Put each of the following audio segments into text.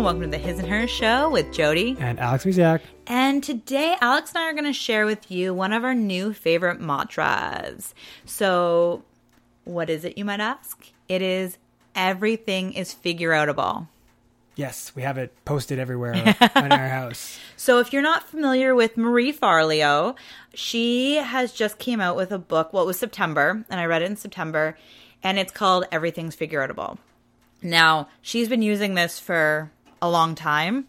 and welcome to the His and Her Show with Jody and Alex Musiak. And today, Alex and I are going to share with you one of our new favorite mantras. So, what is it, you might ask? It is, everything is figure-outable. Yes, we have it posted everywhere in our house. So if you're not familiar with Marie Forleo, she has just came out with a book. Well, it was September, and I read it in September, and it's called Everything's Figure-outable. Now, she's been using this for a long time.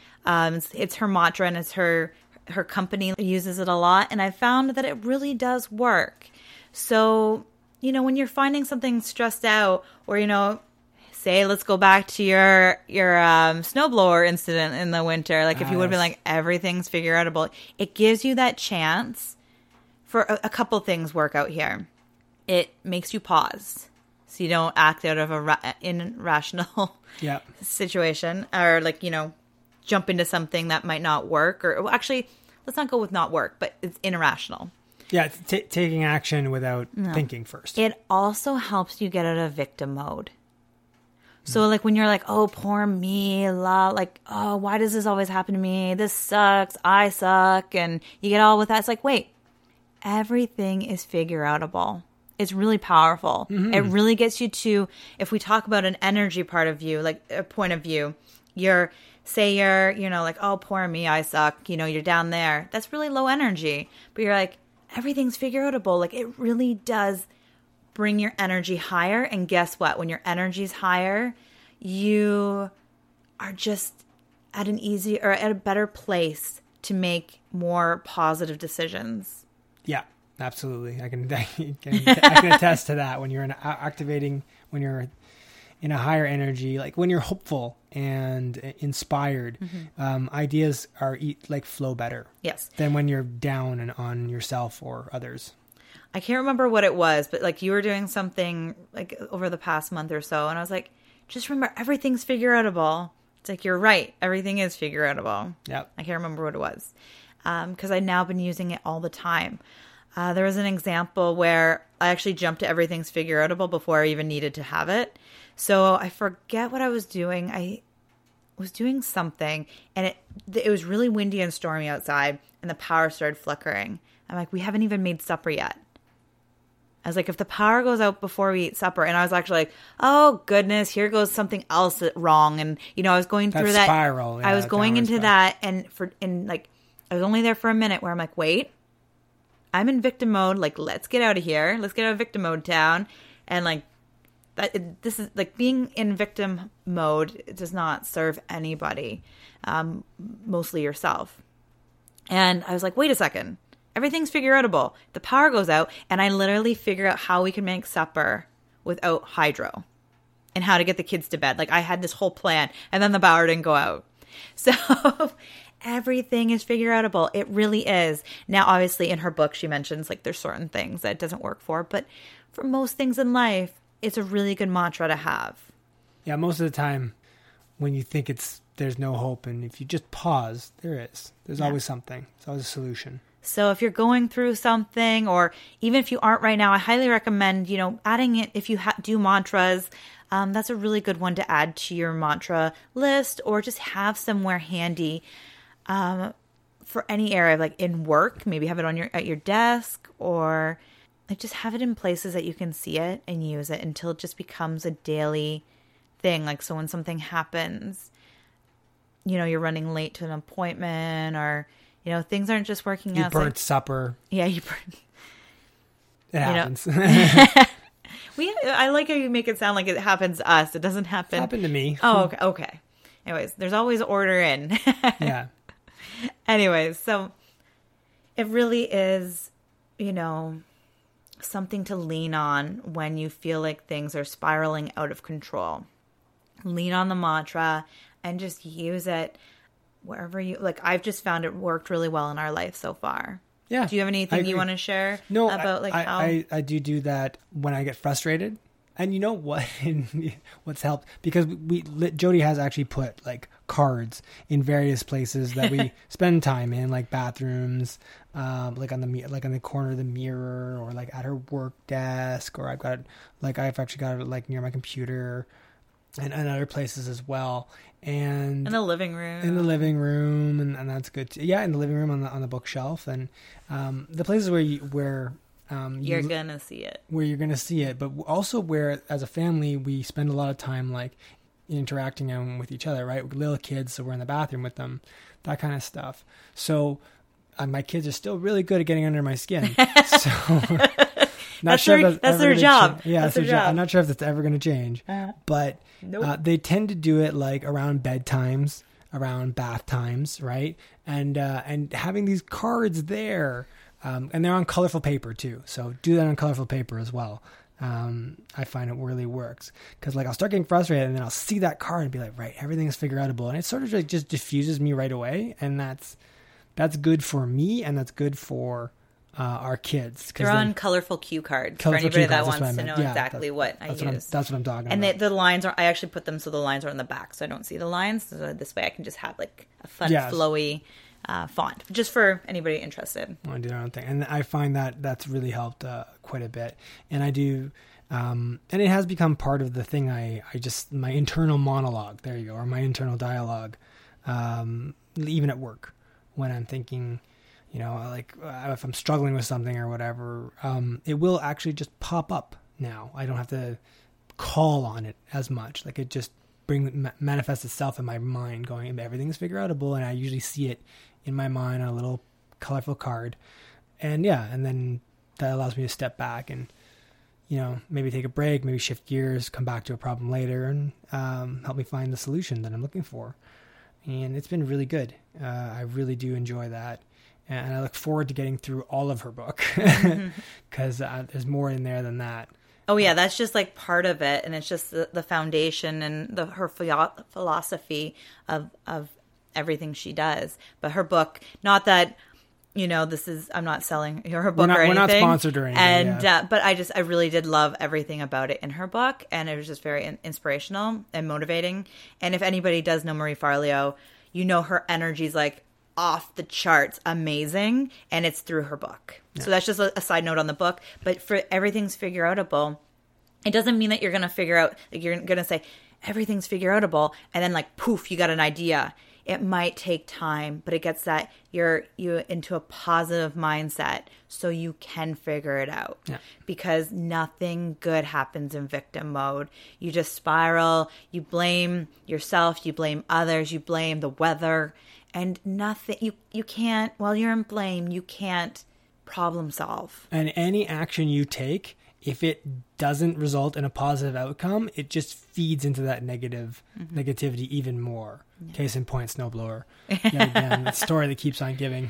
It's her mantra, and it's her company uses it a lot, and I found that it really does work. So, you know, when you're finding something stressed out, or, you know, say, let's go back to your snowblower incident in the winter. Like, if you would have been like, everything's figure-outable, it gives you that chance for a couple things work out here. It makes you pause, so you don't act out of an irrational situation, or like, you know, jump into something that might not work, or well, actually, let's not go with not work, but it's irrational. Yeah, taking action without thinking first. It also helps you get out of victim mode. So, like, when you're like, oh, poor me, like, oh, why does this always happen to me? This sucks. I suck. And you get all with that. It's like, wait, everything is figure-outable. It's really powerful. Mm-hmm. It really gets you to, if we talk about an energy part of you, like a point of view, you're, you know, like, oh, poor me, I suck. You know, you're down there. That's really low energy. But you're like, everything's figure-outable. Like, it really does bring your energy higher. And guess what? When your energy's higher, you are just at an easy or at a better place to make more positive decisions. Yeah, absolutely. I can attest to that. When you're when you're in a higher energy, like when you're hopeful and inspired, ideas are flow better. Yes. Than when you're down and on yourself or others. I can't remember what it was, but like you were doing something like over the past month or so. And I was like, just remember, everything's figure-outable. It's like, you're right. Everything is figure-outable. Yep. I can't remember what it was. Because I've now been using it all the time. There was an example where I actually jumped to everything's figure-outable before I even needed to have it. So I forget what I was doing. I was doing something, and it was really windy and stormy outside, and the power started flickering. I'm like, we haven't even made supper yet. I was like, if the power goes out before we eat supper, and I was actually like, oh goodness, here goes something else wrong. And, you know, I was going through that spiral. Yeah, I was going into that, and I was only there for a minute where I'm like, wait, I'm in victim mode. Like, let's get out of here. Let's get out of victim mode town. And like, this is like being in victim mode. It does not serve anybody, mostly yourself. And I was like, wait a second. Everything's figure-outable. The power goes out, and I literally figure out how we can make supper without hydro and how to get the kids to bed. Like, I had this whole plan, and then the power didn't go out. So everything is figure-outable. It really is. Now, obviously, in her book, she mentions, like, there's certain things that it doesn't work for. But for most things in life, it's a really good mantra to have. Yeah, most of the time, when you think there's no hope, and if you just pause, there is. There's always something. There's always a solution. So if you're going through something, or even if you aren't right now, I highly recommend, you know, adding it. If you do mantras, that's a really good one to add to your mantra list, or just have somewhere handy for any area, like in work. Maybe have it at your desk, or like just have it in places that you can see it and use it until it just becomes a daily thing. Like, so when something happens, you know, you're running late to an appointment, or you know, things aren't just working out. You burnt supper. Yeah, you burnt. It happens. I like how you make it sound like it happens to us. It doesn't happen. It happened to me. Oh, okay. Anyways, there's always order in. Yeah. Anyways, so it really is, you know, something to lean on when you feel like things are spiraling out of control. Lean on the mantra and just use it wherever you, like, I've just found it worked really well in our life so far. Yeah. Do you have anything you want to share? No, about like how I do that when I get frustrated. And you know what? What's helped, because Jody has actually put like cards in various places that we spend time in, like bathrooms, like on the corner of the mirror, or like at her work desk, or I've actually got it like near my computer. and other places as well. And in the living room. In the living room, and that's good too. Yeah, in the living room on the bookshelf, and the places where you're gonna see it. Where you're gonna see it, but also where, as a family, we spend a lot of time like interacting with each other, right? With little kids, so we're in the bathroom with them, that kind of stuff. So my kids are still really good at getting under my skin. So that's their job. Yeah, that's their job. I'm not sure if that's ever going to change, but nope. They tend to do it like around bedtimes, around bath times, right? And having these cards there, and they're on colorful paper too. So do that on colorful paper as well. I find it really works, because like I'll start getting frustrated and then I'll see that card and be like, right, everything is figure outable, and it sort of like just diffuses me right away, and that's good for me, and that's good for our kids. They're on colorful cue cards for anybody that wants to know exactly what I use. That's what I'm talking about. And the lines are, I actually put them so the lines are on the back, so I don't see the lines. So this way I can just have like a fun, flowy font, just for anybody interested. I want to do their own thing. And I find that that's really helped quite a bit. And I do, and it has become part of the thing my internal monologue, there you go, or my internal dialogue, even at work, when I'm thinking, like if I'm struggling with something or whatever, it will actually just pop up now. I don't have to call on it as much. Like it just manifests itself in my mind, going, everything's figure outable, and I usually see it in my mind on a little colorful card. And and then that allows me to step back and, maybe take a break, maybe shift gears, come back to a problem later, and help me find the solution that I'm looking for. And it's been really good. I really do enjoy that. And I look forward to getting through all of her book, because there's more in there than that. Oh yeah, that's just like part of it, and it's just the foundation and her philosophy of everything she does. But her book, not that I'm not selling her book or anything. We're not sponsored or anything. And but I really did love everything about it in her book, and it was just very inspirational and motivating. And if anybody does know Marie Forleo, her energy's like off the charts amazing, and it's through her book. So that's just a side note on the book. But for everything's figure outable, it doesn't mean that you're going to figure out, like you're going to say everything's figure outable and then like poof, you got an idea. It might take time, but it gets you into a positive mindset so you can figure it out. Because nothing good happens in victim mode. You just spiral, you blame yourself, you blame others, you blame the weather. And nothing, you can't, while you're in blame, you can't problem solve. And any action you take, if it doesn't result in a positive outcome, it just feeds into that negativity even more. Case in point, snowblower. Again, the story that keeps on giving.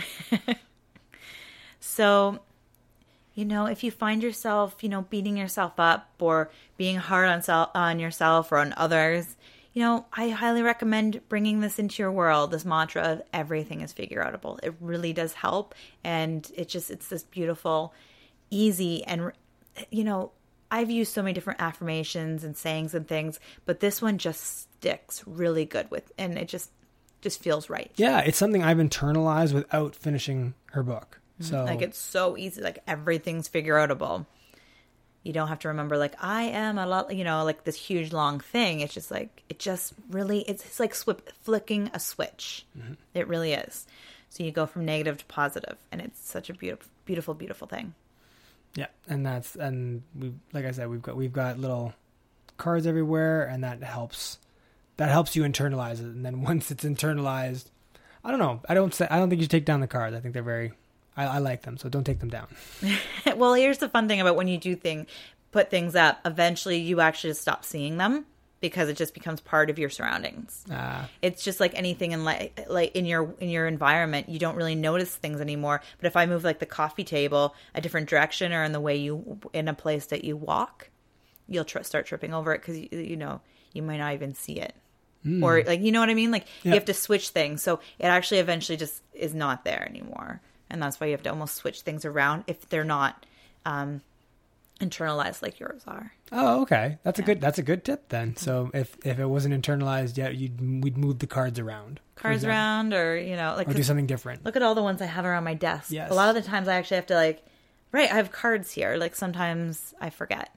So, if you find yourself, beating yourself up or being hard on yourself or on others, I highly recommend bringing this into your world, this mantra of everything is figure outable. It really does help. And it's this beautiful, easy, and, I've used so many different affirmations and sayings and things, but this one just sticks really good and it just feels right. Yeah, it's something I've internalized without finishing her book. So like it's so easy, like everything's figure outable. You don't have to remember like I am a lot, like this huge long thing. It's just like it's like flicking a switch. It really is. So you go from negative to positive, and it's such a beautiful, beautiful, beautiful thing. Yeah, and we, like I said, we've got little cards everywhere, and that helps you internalize it. And then once it's internalized, I don't know. I don't think you should take down the cards. I think they're very. I like them, so don't take them down. Well, here's the fun thing about when you put things up, eventually you actually just stop seeing them because it just becomes part of your surroundings. It's just like anything in your environment, you don't really notice things anymore. But if I move like the coffee table a different direction or in the way in a place that you walk, you'll start tripping over it because you might not even see it. Or like, you know what I mean? Like you have to switch things. So it actually eventually just is not there anymore. And that's why you have to almost switch things around if they're not internalized like yours are. Oh, okay. That's a good tip then. So if it wasn't internalized yet, we'd move the cards around. Or do something different. Look at all the ones I have around my desk. Yes. A lot of the times I actually have to I have cards here. Like sometimes I forget.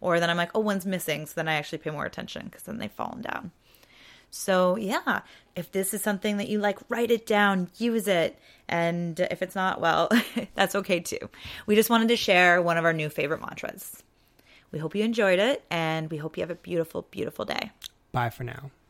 Or then I'm like, oh, one's missing. So then I actually pay more attention because then they've fallen down. So yeah, if this is something that you like, write it down, use it. And if it's not, well, that's okay too. We just wanted to share one of our new favorite mantras. We hope you enjoyed it, and we hope you have a beautiful, beautiful day. Bye for now.